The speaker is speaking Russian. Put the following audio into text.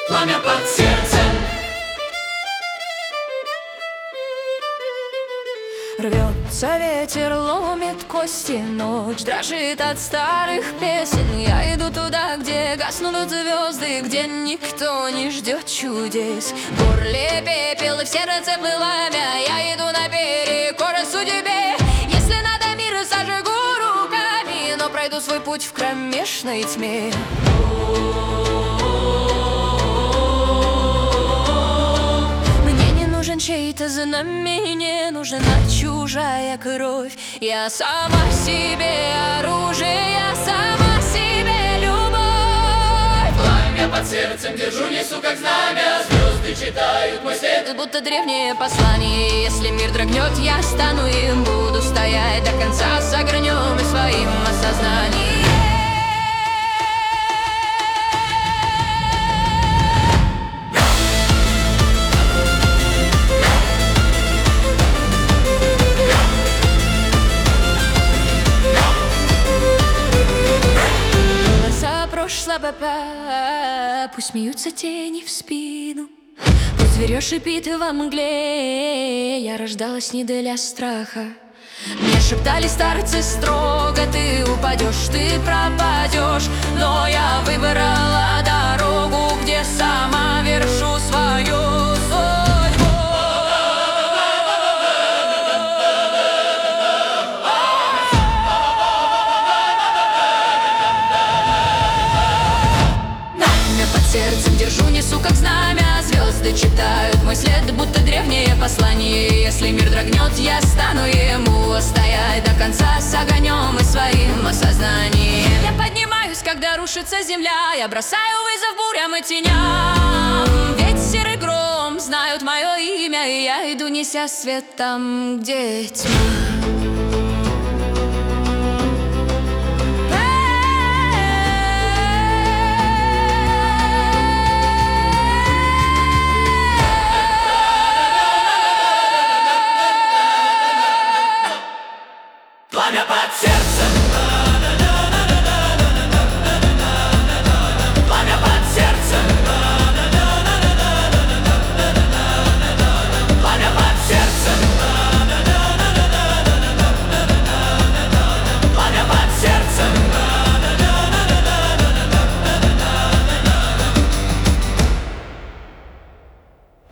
пламя под сердцем. Рвется ветер, ломит кости, ночь дрожит от старых песен. Я иду туда, где гаснут звезды, где никто не ждет чудес. В горле пепел и в сердце пламя, я иду наперекор судьбе. Если надо, мир сожгу руками, но пройду свой путь в кромешной тьме. Чей-то знамение, не нужна чужая кровь. Я сама себе оружие, я сама себе любовь. Пламя под сердцем держу, несу как знамя. Звезды читают мой след, будто древнее послание. Если мир дрогнет, я стану им. Буду стоять до конца с огнем и своим осознанием. Пусть смеются тени в спину, пусть зверь шипит во мгле. Я рождалась не для страха. Мне шептали старцы строго: ты упадешь, ты пропадешь. Но я выбрала дорогу, где сама вершу свою судьбу. Сердцем держу, несу как знамя. Звезды читают мой след, будто древнее послание. Если мир дрогнет, я стану ему. Стоять до конца с огнем и своим осознанием. Я поднимаюсь, когда рушится земля. Я бросаю вызов бурям и теням. Ведь серый гром знают мое имя, и я иду, неся свет там, где тьма.